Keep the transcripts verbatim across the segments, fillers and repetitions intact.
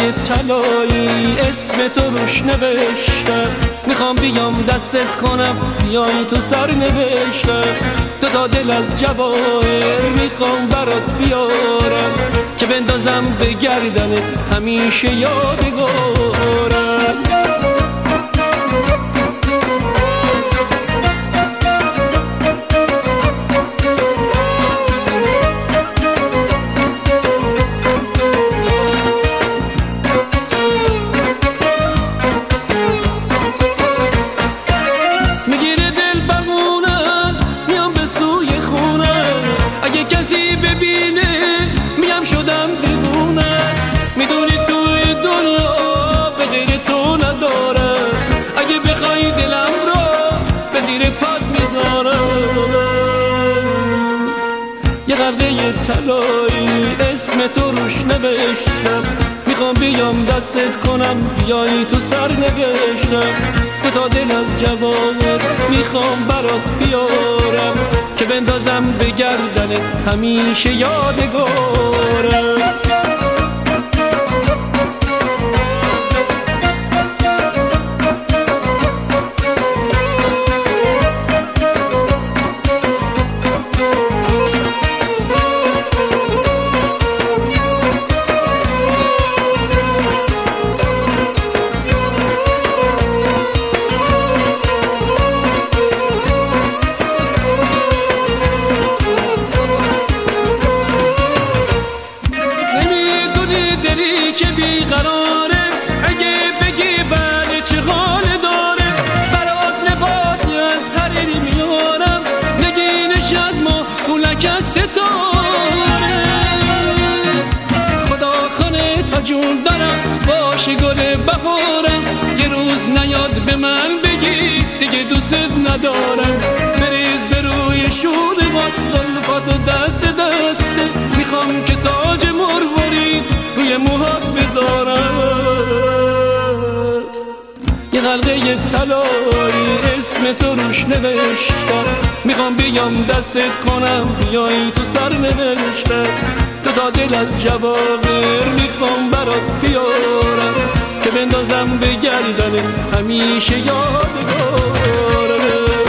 غرقه طلایی اسم تو روش نوشتم، میخوام بیام دستت کنم بیای تو سر نوشتم. دو تا دل از جواهر میخوام برات بیارم که بندازم به گردنت همیشه یادگارم. اگه کسی ببینه میگم شدم دیوونه، میدونی توی دنیا به غیر تو ندارم. اگه بخوای دلم رو به زیر پات میذارم. یه غرقه طلایی اسم تو روش نوشتم، میخوام بیام دستت کنم بیای تو سر نوشتم. دو تا دل از جواهر میخوام برات بیارم که بندازم به گردنت همیشه یادگارم. دلی که بیقراره اگه بگی بله چه حال داره، برات لباسی از حریری میارم، نگینش از ما گولک از ستاره. خدا کنه تا جون دارم باشه گل بهارم، یه روز نیاد به من بگی دیگه دوستت ندارم. بریز به روی شونه با زلفات و دست دسته، میخوام که تاج مروارید روی موهات بذارم. یه غرقه طلایی اسم تو روش نوشتم، میخوام بیام دستت کنم بیای تو سر نوشتم. دو تا دل از جواهر میخوام برات بیارم که بندازم به گردنت همیشه یادگارم.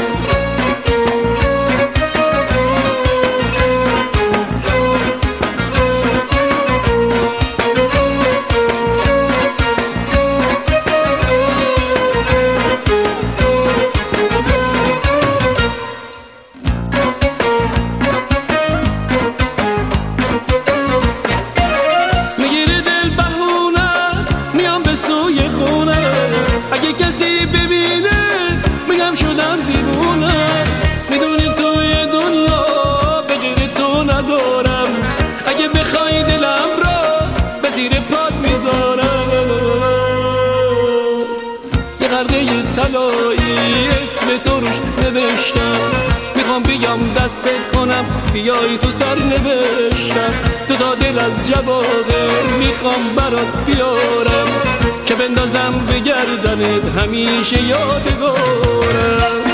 اگه کسی ببینه میگم شدم دیوونه، میدونی توی دنیا به غیر تو ندارم. اگه بخوای دلم را به زیر پات میذارم. یه غرقه طلایی اسم تو روش نوشتم، میخوام بیام دستت کنم بیای تو سر نوشتم. دو تا دل از جواهر میخوام برات بیارم که بندازم به گردنت همیشه یادگارم.